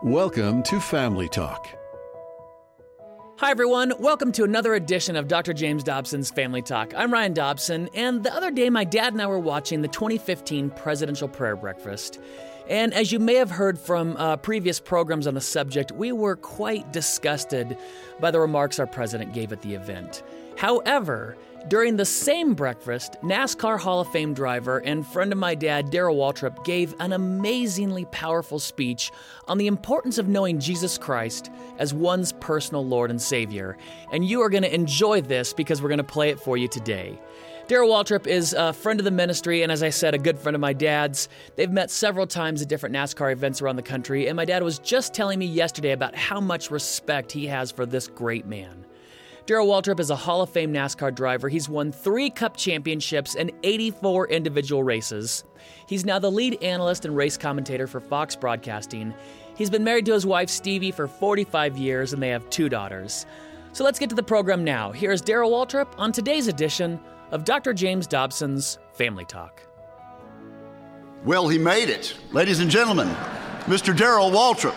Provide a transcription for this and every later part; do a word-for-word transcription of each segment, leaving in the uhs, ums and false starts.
Welcome to Family Talk. Hi, everyone. Welcome to another edition of Doctor James Dobson's Family Talk. I'm Ryan Dobson, and the other day, my dad and I were watching the twenty fifteen Presidential Prayer Breakfast. And as you may have heard from uh, previous programs on the subject, we were quite disgusted by the remarks our president gave at the event. However, during the same breakfast, NASCAR Hall of Fame driver and friend of my dad, Darrell Waltrip, gave an amazingly powerful speech on the importance of knowing Jesus Christ as one's personal Lord and Savior. And you are going to enjoy this because we're going to play it for you today. Darrell Waltrip is a friend of the ministry and, as I said, a good friend of my dad's. They've met several times at different NASCAR events around the country, and my dad was just telling me yesterday about how much respect he has for this great man. Darrell Waltrip is a Hall of Fame NASCAR driver. He's won three Cup championships and eighty-four individual races. He's now the lead analyst and race commentator for Fox Broadcasting. He's been married to his wife, Stevie, for forty-five years, and they have two daughters. So let's get to the program now. Here's Darrell Waltrip on today's edition of Doctor James Dobson's Family Talk. Well, he made it. Ladies and gentlemen, Mister Darrell Waltrip.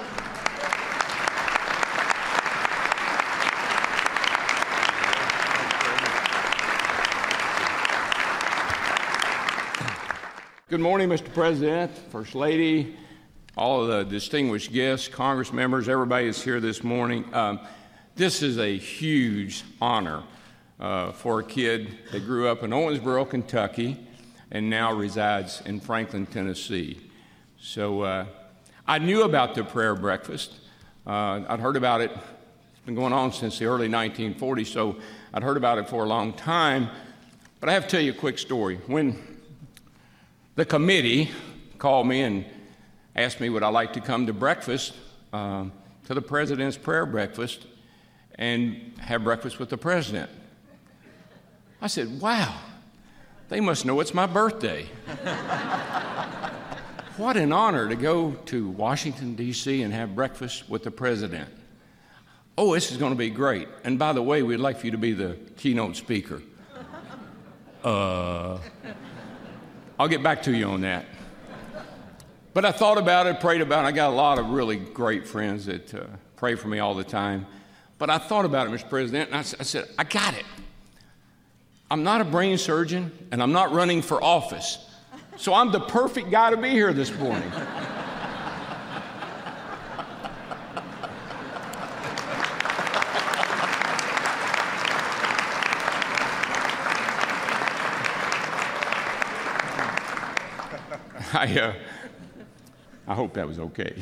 Good morning, Mister President, First Lady, all of the distinguished guests, Congress members, everybody is here this morning. Um, this is a huge honor uh, for a kid that grew up in Owensboro, Kentucky, and now resides in Franklin, Tennessee. So uh, I knew about the prayer breakfast. Uh, I'd heard about it. It's been going on since the early nineteen forties, so I'd heard about it for a long time. But I have to tell you a quick story. When the committee called me and asked me would I like to come to breakfast, um, to the President's prayer breakfast, and have breakfast with the President. I said, wow, they must know it's my birthday. What an honor to go to Washington, D C and have breakfast with the President. Oh, this is going to be great. And by the way, we'd like for you to be the keynote speaker. Uh... I'll get back to you on that. But I thought about it, prayed about it. I got a lot of really great friends that uh, pray for me all the time. But I thought about it, Mister President, and I, I said, I got it. I'm not a brain surgeon, and I'm not running for office. So I'm the perfect guy to be here this morning. I, uh, I hope that was okay.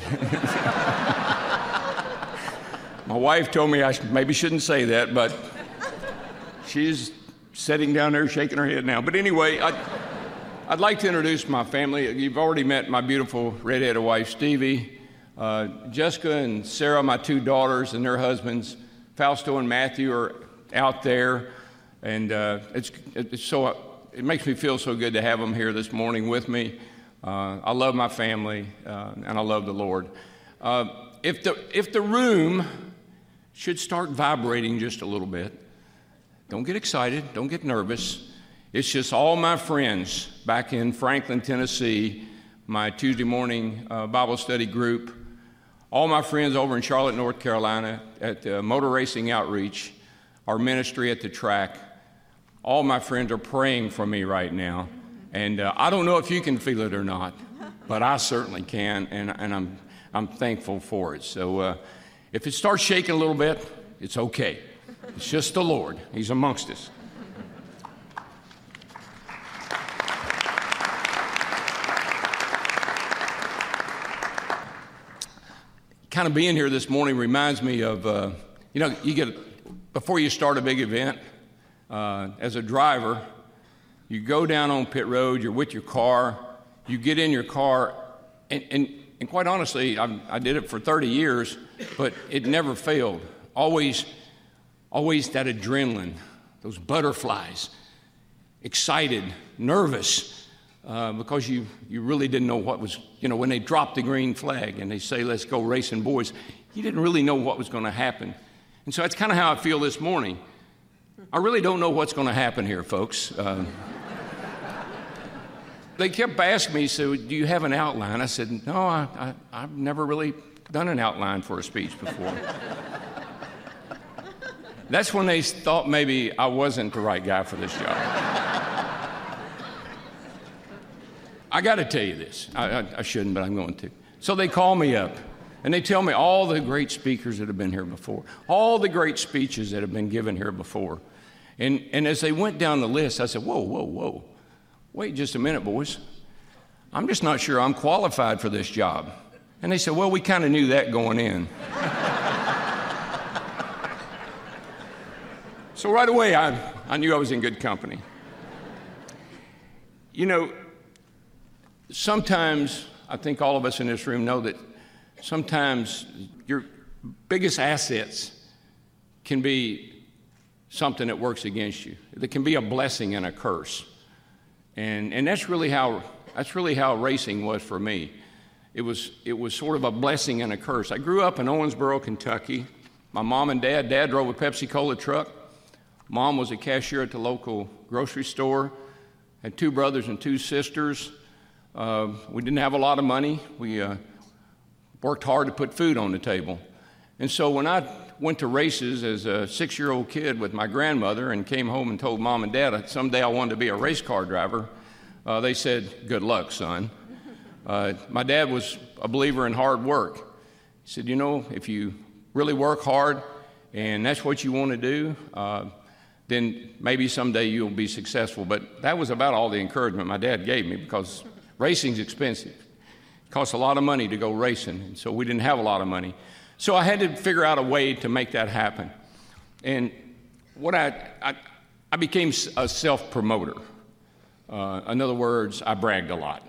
My wife told me I sh- maybe shouldn't say that, but she's sitting down there shaking her head now. But anyway, I'd, I'd like to introduce my family. You've already met my beautiful redheaded wife, Stevie, uh, Jessica and Sarah, my two daughters, and their husbands, Fausto and Matthew, are out there, and uh, it's, it's so it makes me feel so good to have them here this morning with me. Uh, I love my family, uh, and I love the Lord. Uh, if the if the room should start vibrating just a little bit, don't get excited, don't get nervous. It's just all my friends back in Franklin, Tennessee, my Tuesday morning uh, Bible study group, all my friends over in Charlotte, North Carolina at uh, Motor Racing Outreach, our ministry at the track. All my friends are praying for me right now. And uh, I don't know if you can feel it or not, but I certainly can, and, and I'm I'm thankful for it. So uh, if it starts shaking a little bit, it's okay. It's just the Lord. He's amongst us. Kind of being here this morning reminds me of, uh, you know, you get, before you start a big event, uh, as a driver, you go down on pit road, you're with your car, you get in your car, and, and, and quite honestly, I, I did it for thirty years, but it never failed. Always, always that adrenaline, those butterflies, excited, nervous, uh, because you, you really didn't know what was, you know, when they dropped the green flag and they say, let's go racing boys, you didn't really know what was going to happen. And so that's kind of how I feel this morning. I really don't know what's going to happen here, folks. Uh, they kept asking me, so do you have an outline? I said, no, I, I, I've never really done an outline for a speech before. That's when they thought maybe I wasn't the right guy for this job. I got to tell you this. I, I, I shouldn't, but I'm going to. So they call me up, and they tell me all the great speakers that have been here before, all the great speeches that have been given here before. And, and as they went down the list, I said, whoa, whoa, whoa. Wait just a minute, boys. I'm just not sure I'm qualified for this job. And they said, well, we kind of knew that going in. So right away, I, I knew I was in good company. You know, sometimes, I think all of us in this room know that sometimes your biggest assets can be something that works against you. That can be a blessing and a curse. And, and that's really how, that's really how racing was for me. It was, it was sort of a blessing and a curse. I grew up in Owensboro, Kentucky. My mom and dad, dad drove a Pepsi-Cola truck. Mom was a cashier at the local grocery store. Had two brothers and two sisters. Uh, we didn't have a lot of money. We uh, worked hard to put food on the table. And so when I went to races as a six-year-old kid with my grandmother and came home and told Mom and Dad that someday I wanted to be a race car driver, uh, they said, good luck, son. Uh, my dad was a believer in hard work. He said, you know, if you really work hard and that's what you want to do, uh, then maybe someday you'll be successful. But that was about all the encouragement my dad gave me, because racing's expensive. It costs a lot of money to go racing, and so we didn't have a lot of money. So I had to figure out a way to make that happen. And what I, I, I became a self-promoter. Uh, in other words, I bragged a lot.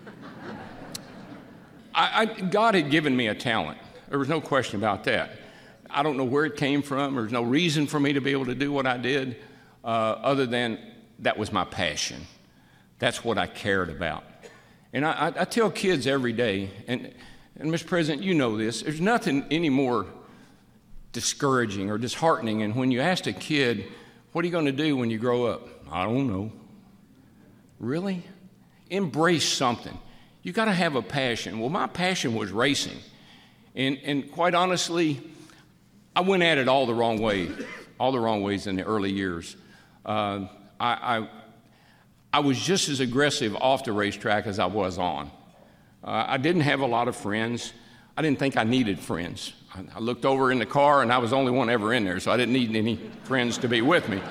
I, I, God had given me a talent. There was no question about that. I don't know where it came from. There's no reason for me to be able to do what I did, uh, other than that was my passion. That's what I cared about. And I, I, I tell kids every day, and, and Mister President, you know this, there's nothing any more discouraging or disheartening than when you ask a kid, what are you going to do when you grow up? I don't know. Really? Embrace something. You got to have a passion. Well, my passion was racing. And, and quite honestly, I went at it all the wrong way, all the wrong ways in the early years. Uh, I, I, I was just as aggressive off the racetrack as I was on. Uh, I didn't have a lot of friends. I didn't think I needed friends. I, I looked over in the car, and I was the only one ever in there, so I didn't need any friends to be with me.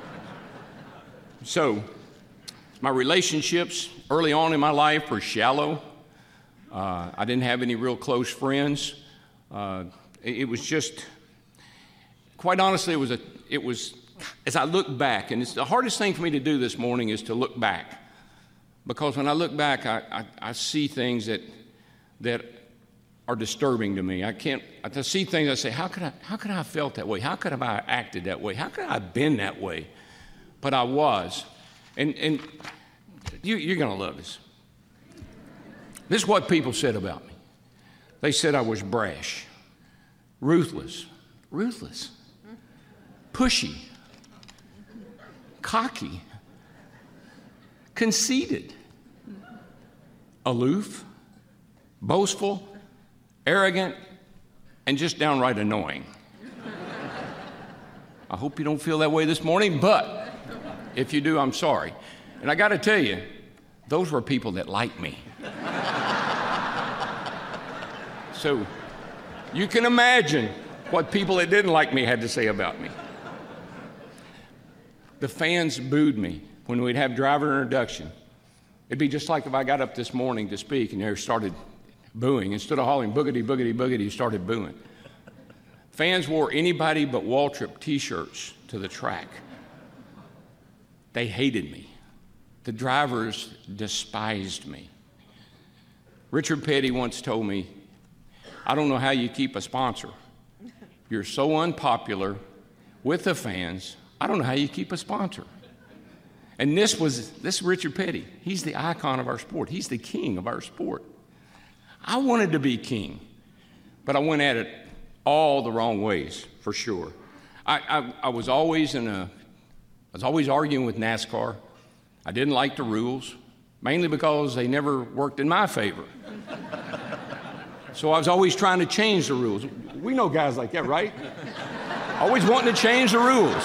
So my relationships early on in my life were shallow. Uh, I didn't have any real close friends. Uh, it, it was just... Quite honestly, it was, a, it was, as I look back, and it's the hardest thing for me to do this morning is to look back. Because when I look back, I, I, I see things that, that are disturbing to me. I can't, I see things I say, how could I, how could I have felt that way? How could I have acted that way? How could I have been that way? But I was. And, and you, you're going to love this. This is what people said about me. They said I was brash, ruthless, ruthless. Pushy, cocky, conceited, aloof, boastful, arrogant, and just downright annoying. I hope you don't feel that way this morning, but if you do, I'm sorry. And I got to tell you, those were people that liked me. So you can imagine what people that didn't like me had to say about me. The fans booed me when we'd have driver introduction. It'd be just like if I got up this morning to speak and they started booing. Instead of hollering boogity, boogity, boogity, started booing. Fans wore anybody but Waltrip t-shirts to the track. They hated me. The drivers despised me. Richard Petty once told me, I don't know how you keep a sponsor. You're so unpopular with the fans, I don't know how you keep a sponsor. And this was, this is Richard Petty. He's the icon of our sport. He's the king of our sport. I wanted to be king, but I went at it all the wrong ways, for sure. I, I, I was always in a, I was always arguing with NASCAR. I didn't like the rules, mainly because they never worked in my favor. So I was always trying to change the rules. We know guys like that, right? Always wanting to change the rules.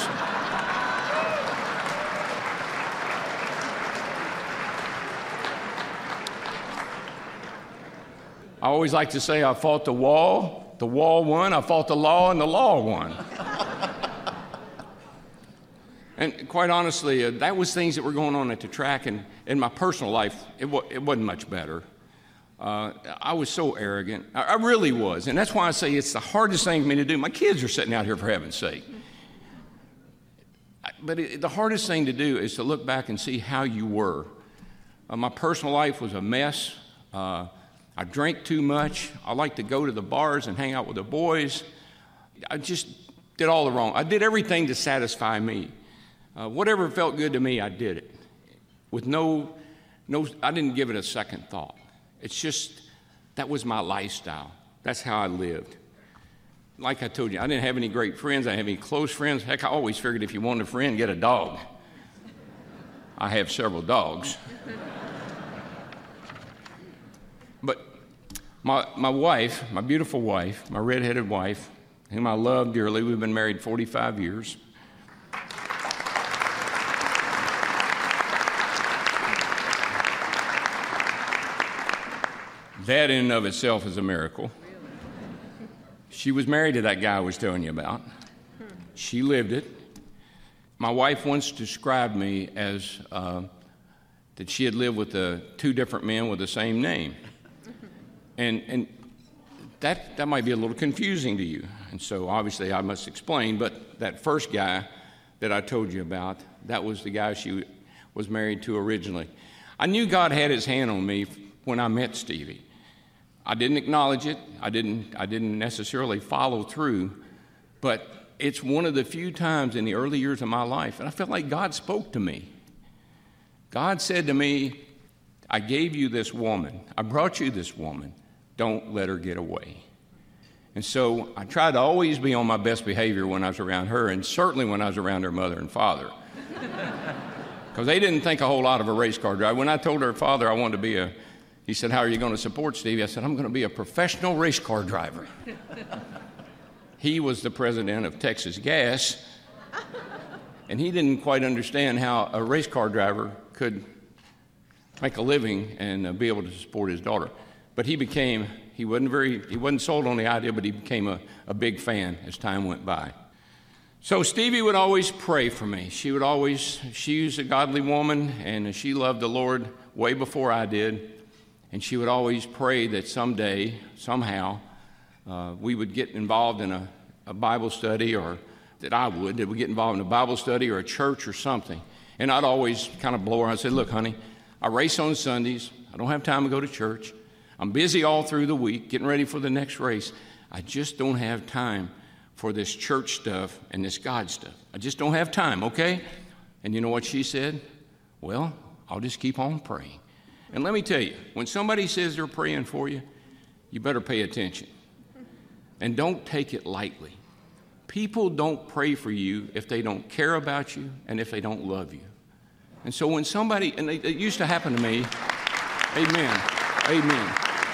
I always like to say I fought the wall, the wall won, I fought the law, and the law won. And quite honestly, uh, that was things that were going on at the track, and in my personal life, it, wa- it wasn't much better. Uh, I was so arrogant. I, I really was, and that's why I say it's the hardest thing for me to do. My kids are sitting out here, for heaven's sake. But it, the hardest thing to do is to look back and see how you were. Uh, my personal life was a mess. Uh, I drank too much. I liked to go to the bars and hang out with the boys. I just did all the wrong. I did everything to satisfy me. Uh, whatever felt good to me, I did it. With no, no, I didn't give it a second thought. It's just, that was my lifestyle. That's how I lived. Like I told you, I didn't have any great friends. I didn't have any close friends. Heck, I always figured if you wanted a friend, get a dog. I have several dogs. But my, my wife, my beautiful wife, my redheaded wife, whom I love dearly, we've been married forty-five years. That in and of itself is a miracle. She was married to that guy I was telling you about. She lived it. My wife once described me as uh, that she had lived with uh, two different men with the same name. And, and that, that might be a little confusing to you. And so obviously I must explain, but that first guy that I told you about, that was the guy she was married to originally. I knew God had his hand on me when I met Stevie. I didn't acknowledge it. I didn't, I didn't necessarily follow through, but it's one of the few times in the early years of my life, and I felt like God spoke to me. God said to me, I gave you this woman. I brought you this woman. Don't let her get away. And so I tried to always be on my best behavior when I was around her, and certainly when I was around her mother and father. Because they didn't think a whole lot of a race car driver. When I told her father I wanted to be a, he said, how are you going to support Stevie? I said, I'm going to be a professional race car driver. He was the president of Texas Gas, and he didn't quite understand how a race car driver could make a living and uh, be able to support his daughter. But he became, he wasn't very, he wasn't sold on the idea, but he became a, a big fan as time went by. So Stevie would always pray for me. She would always, she was a godly woman, and she loved the Lord way before I did. And she would always pray that someday, somehow, uh, we would get involved in a, a Bible study, or that I would, that we get involved in a Bible study or a church or something. And I'd always kind of blow her. I'd say, look, honey, I race on Sundays. I don't have time to go to church. I'm busy all through the week getting ready for the next race. I just don't have time for this church stuff and this God stuff. I just don't have time, okay? And you know what she said? Well, I'll just keep on praying. And let me tell you, when somebody says they're praying for you, you better pay attention. And don't take it lightly. People don't pray for you if they don't care about you and if they don't love you. And so when somebody, and it used to happen to me, amen, amen.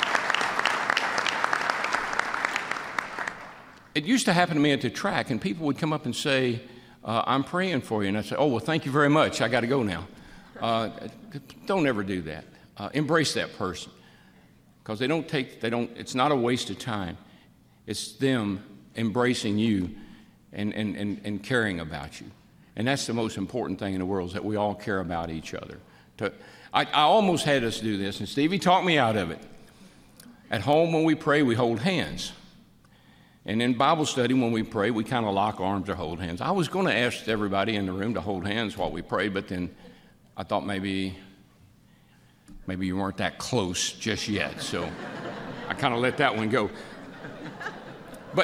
It used to happen to me at the track, and people would come up and say, uh, I'm praying for you. And I'd say, oh, well, thank you very much. I got to go now. Uh, don't ever do that. Uh, embrace that person, because they don't take, they don't, it's not a waste of time. It's them embracing you and, and, and, and caring about you. And that's the most important thing in the world, is that we all care about each other. To, I, I almost had us do this, and Stevie talked me out of it. At home, when we pray, we hold hands. And in Bible study, when we pray, we kind of lock arms or hold hands. I was going to ask everybody in the room to hold hands while we prayed, but then I thought maybe, maybe you weren't that close just yet, so I kind of let that one go. But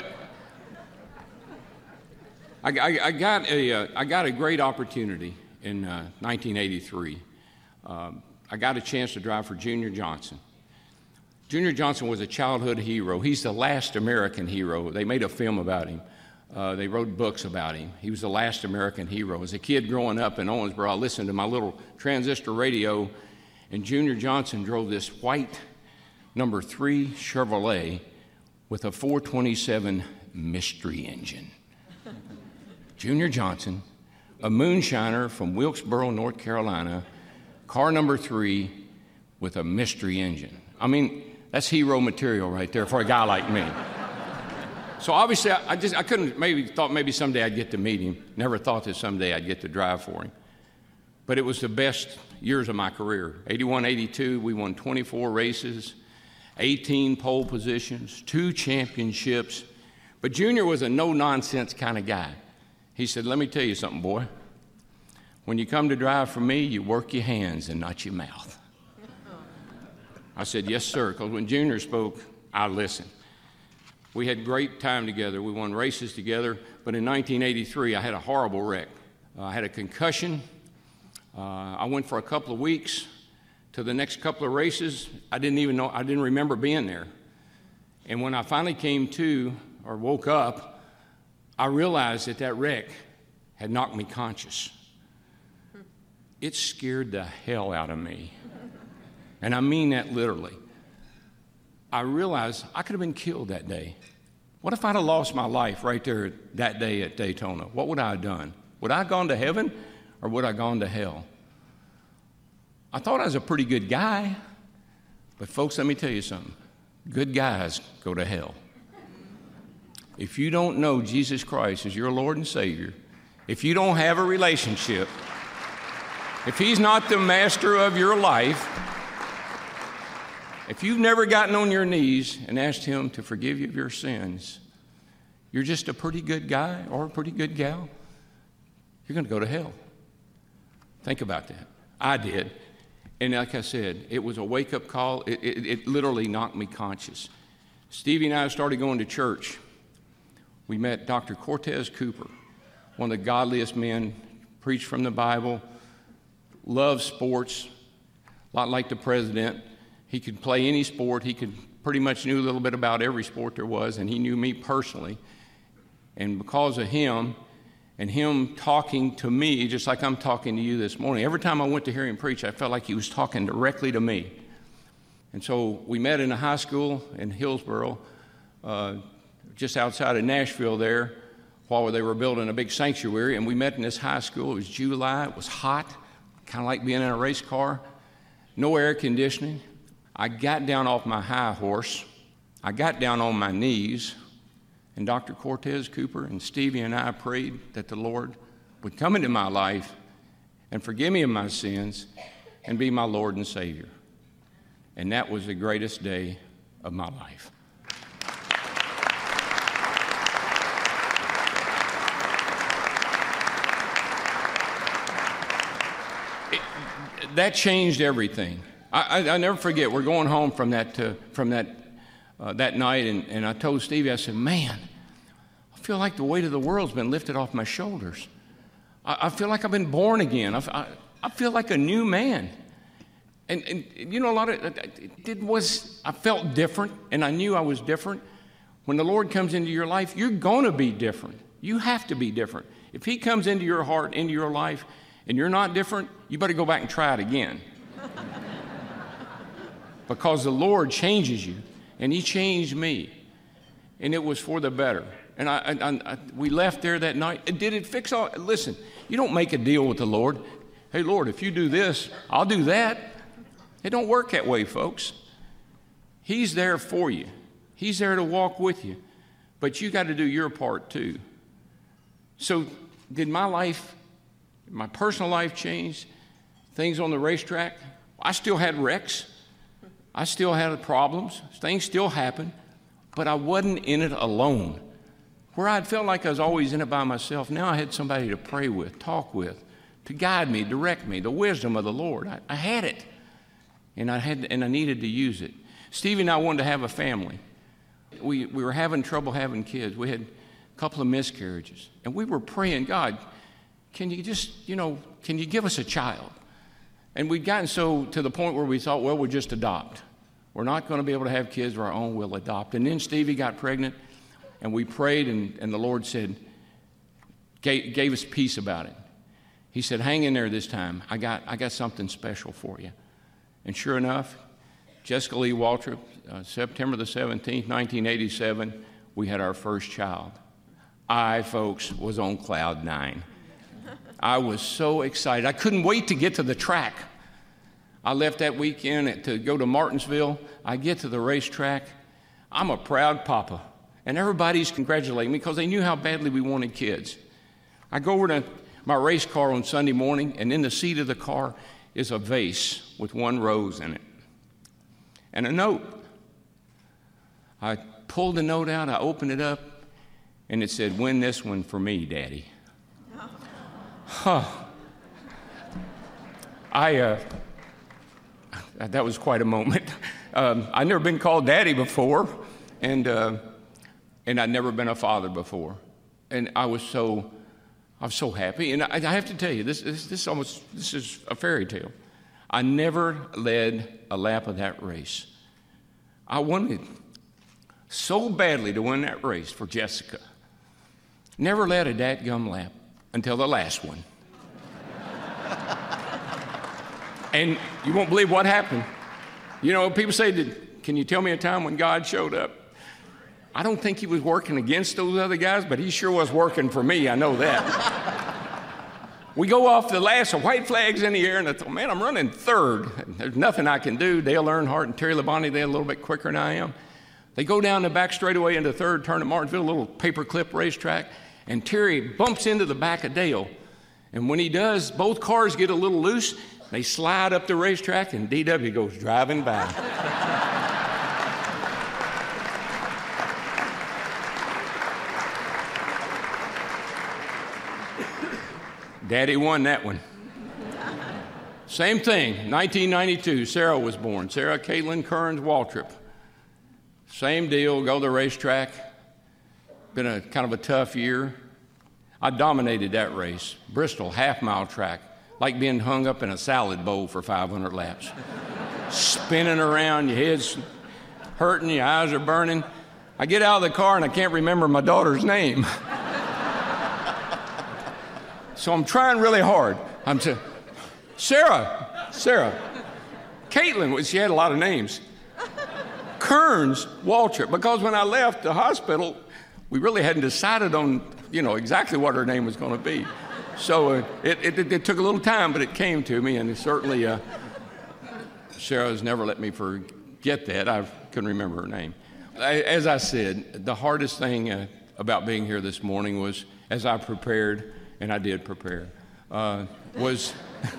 I, I, I, got a, uh, I got a great opportunity in uh, nineteen eighty-three. Um, I got a chance to drive for Junior Johnson. Junior Johnson was a childhood hero. He's the last American hero. They made a film about him. Uh, they wrote books about him. He was the last American hero. As a kid growing up in Owensboro, I listened to my little transistor radio, and Junior Johnson drove this white number three Chevrolet with a four twenty-seven mystery engine. Junior Johnson, a moonshiner from Wilkesboro, North Carolina, car number three with a mystery engine. I mean, that's hero material right there for a guy like me. So obviously, I, I just I couldn't maybe thought maybe someday I'd get to meet him. Never thought that someday I'd get to drive for him. But it was the best years of my career. eighty-one, eighty-two, we won twenty-four races, eighteen pole positions, two championships. But Junior was a no-nonsense kind of guy. He said, let me tell you something, boy. When you come to drive for me, you work your hands and not your mouth. I said, yes, sir, because when Junior spoke, I listened. We had great time together. We won races together. But in nineteen eighty-three, I had a horrible wreck. Uh, I had a concussion. Uh, I went for a couple of weeks. To the next couple of races, I didn't even know, I didn't remember being there. And when I finally came to, or woke up, I realized that that wreck had knocked me conscious. It scared the hell out of me. And I mean that literally. I realized I could have been killed that day. What if I'd have lost my life right there that day at Daytona? What would I have done? Would I have gone to heaven or would I have gone to hell? I thought I was a pretty good guy, but folks, let me tell you something. Good guys go to hell. If you don't know Jesus Christ as your Lord and Savior, if you don't have a relationship, if He's not the master of your life, if you've never gotten on your knees and asked Him to forgive you of your sins, you're just a pretty good guy or a pretty good gal. You're going to go to hell. Think about that. I did. And like I said, it was a wake-up call. It, it, it literally knocked me conscious. Stevie and I started going to church. We met Doctor Cortez Cooper, one of the godliest men, preached from the Bible, loved sports, a lot like the president. He could play any sport. He could pretty much knew a little bit about every sport there was, and he knew me personally. And because of him and him talking to me, just like I'm talking to you this morning, every time I went to hear him preach, I felt like he was talking directly to me. And so we met in a high school in Hillsboro, uh, just outside of Nashville there, while they were building a big sanctuary, and we met in this high school. It was July. It was hot, kind of like being in a race car. No air conditioning. I got down off my high horse. I got down on my knees, and Doctor Cortez Cooper and Stevie and I prayed that the Lord would come into my life and forgive me of my sins and be my Lord and Savior. And that was the greatest day of my life. That changed everything. I, I, I never forget, we're going home from that uh, from that uh, that night, and, and I told Stevie, I said, man, I feel like the weight of the world's been lifted off my shoulders. I, I feel like I've been born again. I, I, I feel like a new man. And, and you know, a lot of it did was, I felt different, and I knew I was different. When the Lord comes into your life, you're going to be different. You have to be different. If He comes into your heart, into your life, and you're not different, you better go back and try it again. Because the Lord changes you, and He changed me, and it was for the better. And I, I, I, we left there that night. Did it fix all? Listen, you don't make a deal with the Lord. Hey, Lord, if you do this, I'll do that. It don't work that way, folks. He's there for you. He's there to walk with you. But you got to do your part too. So did my life, my personal life change? Things on the racetrack? I still had wrecks. I still had problems. Things still happened. But I wasn't in it alone. Where I'd felt like I was always in it by myself, now I had somebody to pray with, talk with, to guide me, direct me, the wisdom of the Lord. I, I had it. And I had, and I needed to use it. Stevie and I wanted to have a family. We, we were having trouble having kids. We had a couple of miscarriages. And we were praying, God, can you just, you know, can you give us a child? And we'd gotten so to the point where we thought, well, we'll just adopt. We're not going to be able to have kids of our own, we'll adopt. And then Stevie got pregnant, and we prayed, and, and the Lord said, gave, gave us peace about it. He said, hang in there this time. I got, I got something special for you. And sure enough, Jessica Lee Waltrip uh, September the seventeenth, nineteen eighty-seven, we had our first child. I, folks, was on cloud nine. I was so excited. I couldn't wait to get to the track. I left that weekend to go to Martinsville. I get to the racetrack. I'm a proud papa. And everybody's congratulating me because they knew how badly we wanted kids. I go over to my race car on Sunday morning, and in the seat of the car is a vase with one rose in it and a note. I pulled the note out, I opened it up, and it said, "Win this one for me, Daddy." Huh. I, uh, that was quite a moment. Um, I'd never been called Daddy before, and, uh, and I'd never been a father before. And I was so, I was so happy. And I, I have to tell you, this, this, this almost, this is a fairy tale. I never led a lap of that race. I wanted so badly to win that race for Jessica. Never led a dadgum lap until the last one. And you won't believe what happened. You know, people say, "Can you tell me a time when God showed up?" I don't think he was working against those other guys, but he sure was working for me, I know that. We go off the last, the white flag's in the air, and I thought, man, I'm running third. There's nothing I can do. Dale Earnhardt and Terry Labonte, they're a little bit quicker than I am. They go down the back straightaway into third, turn at Martinsville, a little paperclip racetrack, and Terry bumps into the back of Dale. And when he does, both cars get a little loose. They slide up the racetrack, and D W goes driving by. Daddy won that one. Same thing, nineteen ninety-two, Sarah was born. Sarah Caitlin Kearns Waltrip. Same deal, go to the racetrack. Been a kind of a tough year. I dominated that race. Bristol, half-mile track, like being hung up in a salad bowl for five hundred laps. Spinning around, your head's hurting, your eyes are burning. I get out of the car and I can't remember my daughter's name. So I'm trying really hard. I'm saying, Sarah, Sarah, Caitlin, she had a lot of names. Kearns Waltrip, because when I left the hospital, we really hadn't decided on, you know, exactly what her name was going to be. So uh, it, it, it took a little time, but it came to me, and certainly uh, Sarah has never let me forget that. I couldn't remember her name. I, as I said, the hardest thing uh, about being here this morning was, as I prepared, and I did prepare, uh, was,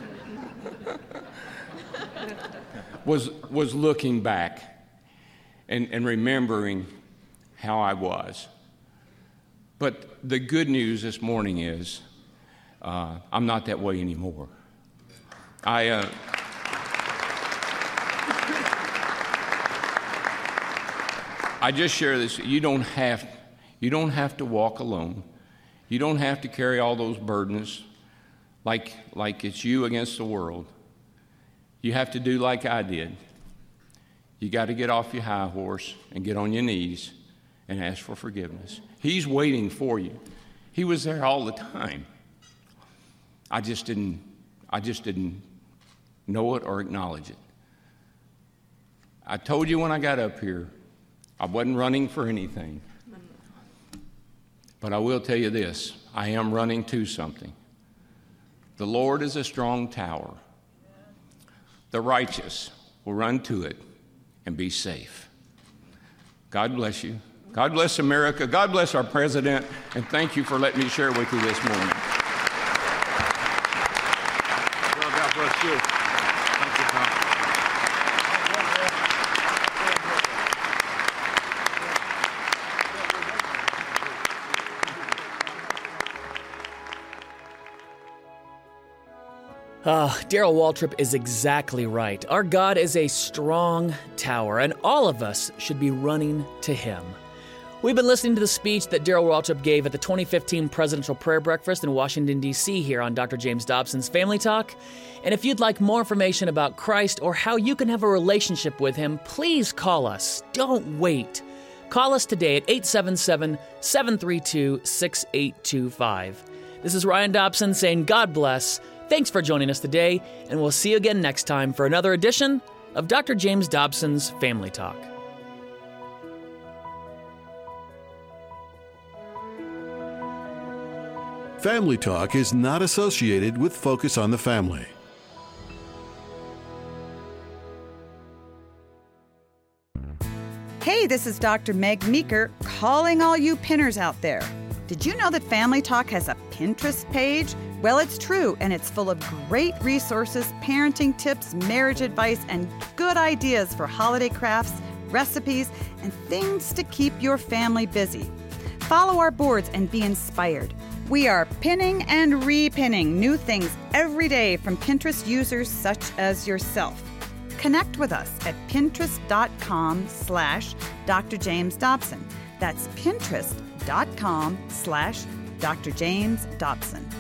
was, was looking back and, and remembering how I was. But the good news this morning is uh, I'm not that way anymore. I, uh, I just share this. You don't have, you don't have to walk alone. You don't have to carry all those burdens like, like it's you against the world. You have to do like I did. You got to get off your high horse and get on your knees and ask for forgiveness. He's waiting for you. He was there all the time. I just didn't, I just didn't know it or acknowledge it. I told you when I got up here, I wasn't running for anything. But I will tell you this, I am running to something. The Lord is a strong tower. The righteous will run to it and be safe. God bless you. God bless America. God bless our president. And thank you for letting me share with you this morning. Well, God bless you. Thank you, Tom. Ah, Darrell Waltrip is exactly right. Our God is a strong tower, and all of us should be running to Him. We've been listening to the speech that Darrell Waltrip gave at the twenty fifteen Presidential Prayer Breakfast in Washington, D C here on Doctor James Dobson's Family Talk. And if you'd like more information about Christ or how you can have a relationship with Him, please call us. Don't wait. Call us today at eight seven seven, seven three two, six eight two five. This is Ryan Dobson saying God bless. Thanks for joining us today, and we'll see you again next time for another edition of Doctor James Dobson's Family Talk. Family Talk is not associated with Focus on the Family. Hey, this is Doctor Meg Meeker calling all you pinners out there. Did you know that Family Talk has a Pinterest page? Well, it's true, and it's full of great resources, parenting tips, marriage advice, and good ideas for holiday crafts, recipes, and things to keep your family busy. Follow our boards and be inspired. We are pinning and repinning new things every day from Pinterest users such as yourself. Connect with us at pinterest.com slash Dr. James Dobson. That's pinterest.com slash Dr. James Dobson.